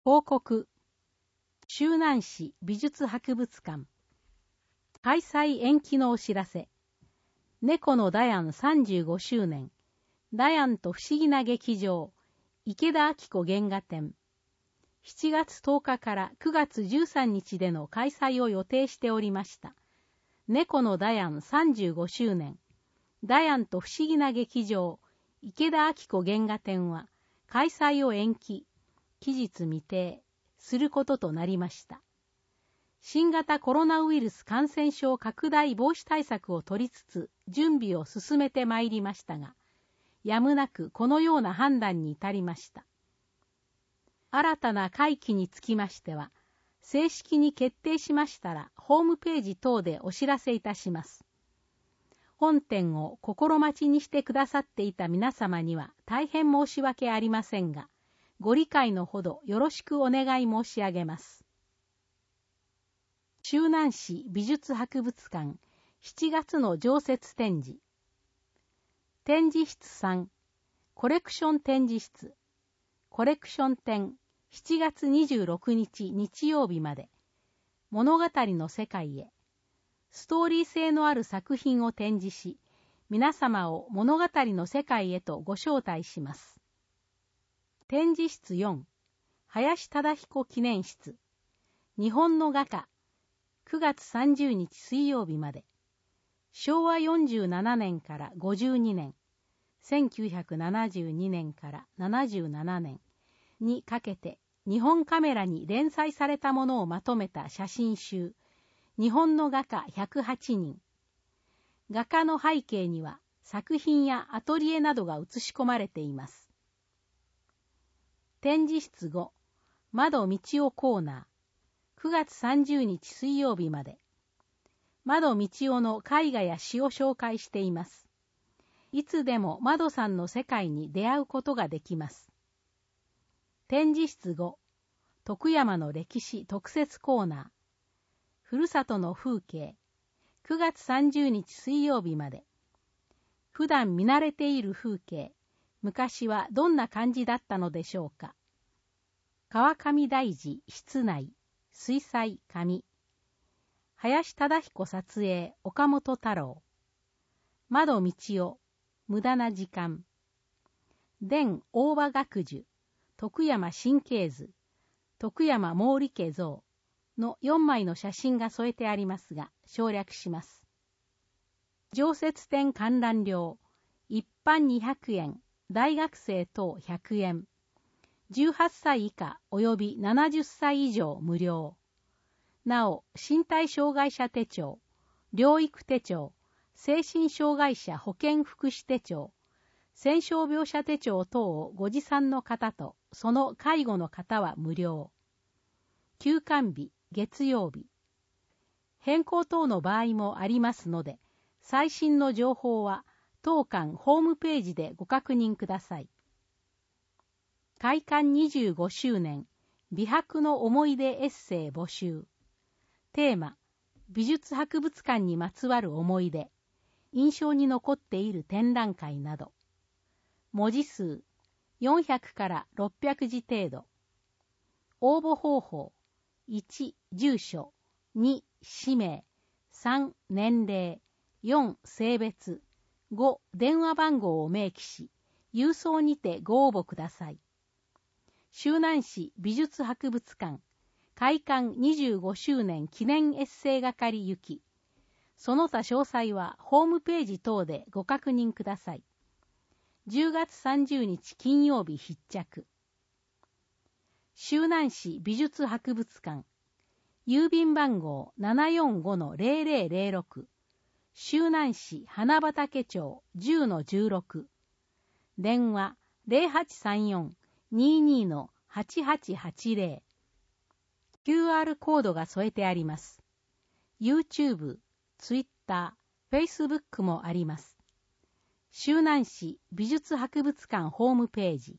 報告。周南市美術博物館。開催延期のお知らせ。猫のダヤン35周年。ダヤンと不思議な劇場。池田明子原画展。7月10日から9月13日での開催を予定しておりました。猫のダヤン35周年。ダヤンと不思議な劇場。池田明子原画展は開催を延期。期日未定することとなりました。新型コロナウイルス感染症拡大防止対策を取りつつ準備を進めてまいりましたが、やむなくこのような判断に至りました。新たな会期につきましては、正式に決定しましたらホームページ等でお知らせいたします。本展を心待ちにしてくださっていた皆様には大変申し訳ありませんが、ご理解のほどよろしくお願い申し上げます。周南市美術博物館7月の常設展示。展示室3、コレクション展示室。コレクション展7月26日日曜日まで。物語の世界へ。ストーリー性のある作品を展示し、皆様を物語の世界へとご招待します。展示室4、林忠彦記念室。日本の画家。9月30日水曜日まで。昭和47年から52年、1972年から77年にかけて日本カメラに連載されたものをまとめた写真集、日本の画家108人。画家の背景には作品やアトリエなどが写し込まれています。展示室5、窓道夫コーナー。9月30日水曜日まで。窓道夫の絵画や詩を紹介しています。いつでも窓さんの世界に出会うことができます。展示室5、徳山の歴史特設コーナー。ふるさとの風景。9月30日水曜日まで。普段見慣れている風景。昔はどんな感じだったのでしょうか。川上大寺室内。水彩紙。林忠彦撮影岡本太郎。窓道夫無駄な時間。伝大場学樹徳山神経図徳山毛利家像の4枚の写真が添えてありますが省略します。常設展観覧料一般200円大学生等100円18歳以下及び70歳以上無料。なお、身体障害者手帳、療育手帳、精神障害者保健福祉手帳、戦傷病者手帳等をご持参の方とその介護の方は無料。休館日、月曜日。変更等の場合もありますので、最新の情報は当館ホームページでご確認ください。開館25周年美博の思い出エッセイ募集。テーマ、美術博物館にまつわる思い出、印象に残っている展覧会など。文字数、400から600字程度。応募方法、1、住所、2、氏名、3、年齢、4、性別、5、電話番号を明記し、郵送にてご応募ください。周南市美術博物館開館25周年記念エッセイ係行き。その他詳細はホームページ等でご確認ください。10月30日金曜日必着。周南市美術博物館郵便番号 745-0006 周南市花畑町 10-16 電話 0834-22-8880 QR コードが添えてあります。YouTube、Twitter、Facebook もあります。周南市美術博物館ホームページ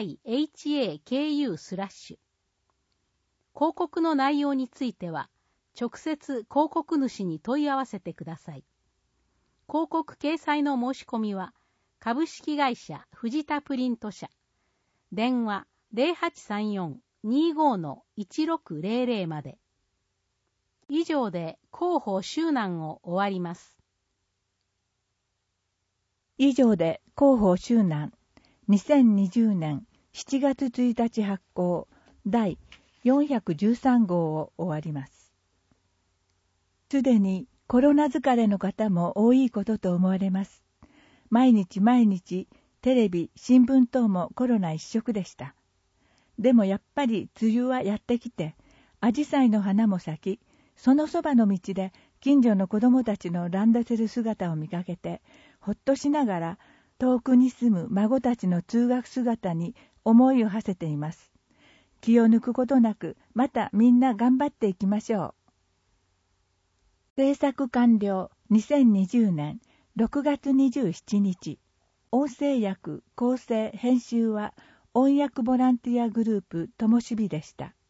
http://s-bunka.jp/bihaku/ 広告の内容については直接広告主に問い合わせてください。広告掲載の申し込みは、株式会社藤田プリント社、電話 0834-25-1600 まで。以上で広報周南を終わります。 以上で広報周南2020年7月1日発行第413号を終わります。すでにコロナ疲れの方も多いことと思われます。毎日テレビ、新聞等もコロナ一色でした。でもやっぱり梅雨はやってきて、アジサイの花も咲き、そのそばの道で近所の子供たちのランドセル姿を見かけて、ほっとしながら遠くに住む孫たちの通学姿に思いを馳せています。気を抜くことなく、またみんな頑張っていきましょう。制作完了2020年6月27日。音声訳、構成、編集は音訳ボランティアグループともしびでした。